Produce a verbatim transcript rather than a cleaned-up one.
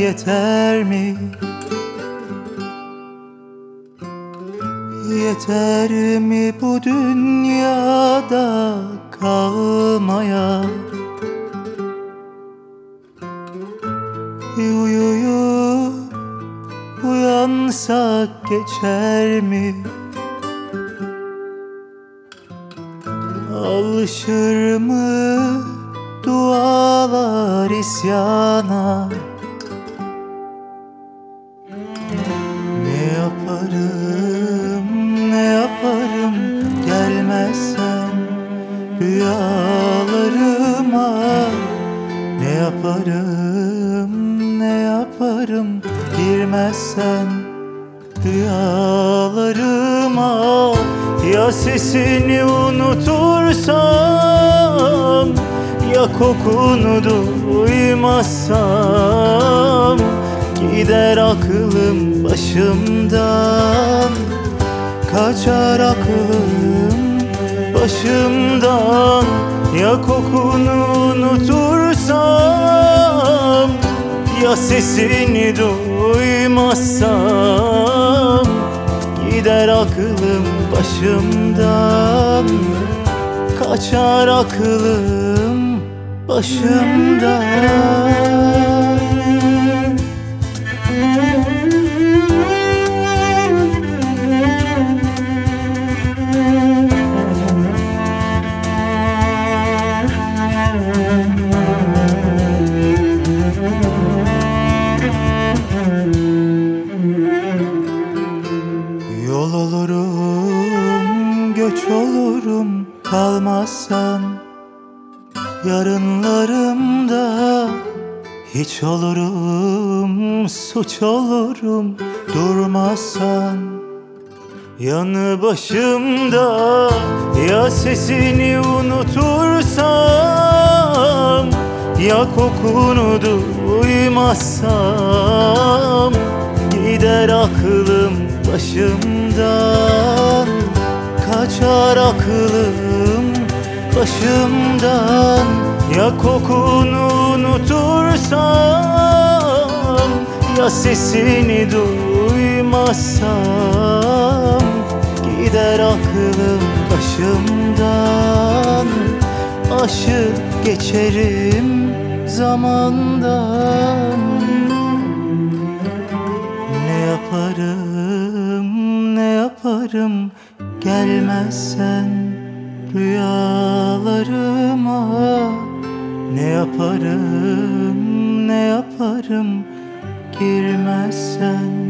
yeter mi? Yeter mi bu dünyada kalmaya? Uyuyup uyansak geçer mi? Alışır mı dualar isyana? Ne yaparım, ne yaparım gelmezsen rüyalarıma? Ne yaparım, ne yaparım girmezsen rüyalarıma? Ya sesini unutursam, ya kokunu duymazsam, gider aklım başımdan, kaçar aklım başımdan. Ya kokunu unutursam, ya sesini duymazsam, gider aklım başımdan, kaçar aklım başımdan. Yol olurum, göç olurum kalmazsan, yarınlarımda hiç olurum, suç olurum durmazsan. Yanı başımda ya sesini unutursam, ya kokunu duymazsam, gider aklım başımdan, kaçar aklım başımdan. Ya kokunu unutursam, ya sesini duymazsam, gider aklım başımdan. Aşıp geçerim zamandan. Ne yaparım, ne yaparım gelmezsen rüyalarıma? Ne yaparım, ne yaparım girmezsen